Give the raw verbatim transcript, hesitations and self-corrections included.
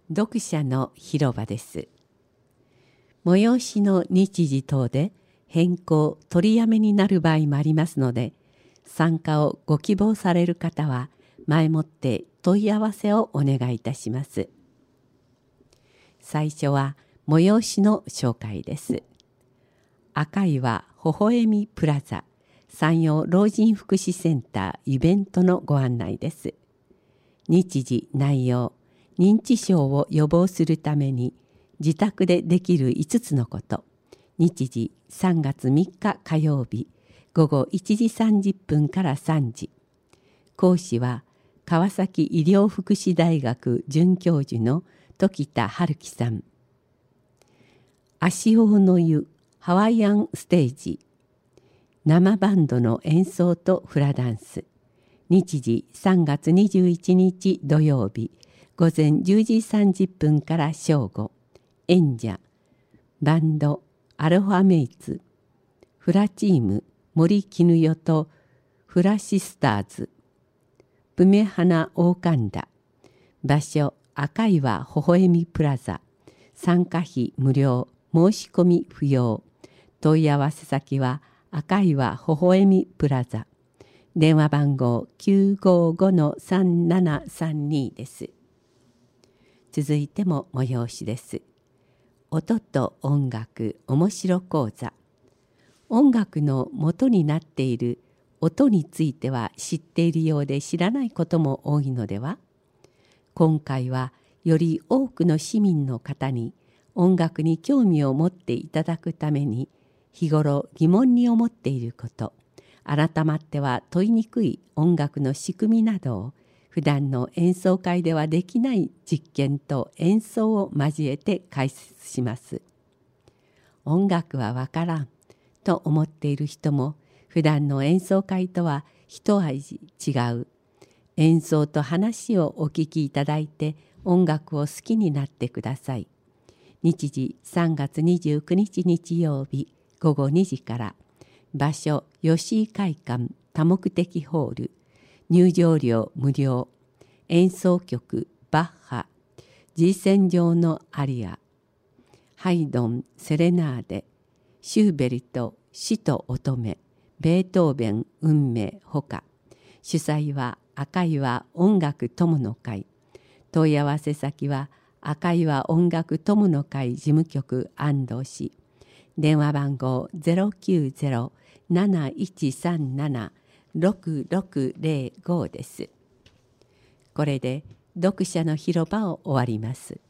読者の広場です。催しの日時等で変更取りやめになる場合もありますので、参加をご希望される方は前もって問い合わせをお願いいたします。最初は催しの紹介です。赤岩ほほえみプラザ山陽老人福祉センターイベントのご案内です。日時内容、認知症を予防するために自宅でできるいつつのこと。日時さんがつみっか火曜日ごごいちじさんじゅっぷんからさんじ。講師は川崎医療福祉大学准教授の時田春樹さん。足尾の湯ハワイアンステージ。生バンドの演奏とフラダンス。日時さんがつにじゅういちにち土曜日ごぜんじゅうじさんじゅっぷんから正午。演者バンドアロハメイツ、フラチーム森絹代とフラシスターズ、ブメハナオーカンダ。場所赤岩ほほえみプラザ。参加費無料、申し込み不要。問い合わせ先は赤岩ほほえみプラザ。電話番号 きゅうごごのさんななさんに です。続いても催しです。音と音楽おもしろ講座。音楽の元になっている音については知っているようで知らないことも多いのでは。今回はより多くの市民の方に音楽に興味を持っていただくために、日頃疑問に思っていること、改まっては問いにくい音楽の仕組みなどを普段の演奏会ではできない実験と演奏を交えて解説します。音楽はわからんと思っている人も、普段の演奏会とは一味違う演奏と話をお聞きいただいて、音楽を好きになってください。日時さんがつにじゅうくにち日曜日ごごにじから。場所吉井会館多目的ホール。入場料無料。演奏曲バッハ、G線上のアリア、ハイドンセレナーデ、シューベルト死と乙女、ベートーベン運命ほか。主催は赤岩音楽友の会。問い合わせ先は赤岩音楽友の会事務局安藤市。電話番号 ゼロきゅうゼロ なないちさんなな ろくろくゼロご です。これで読者の広場を終わります。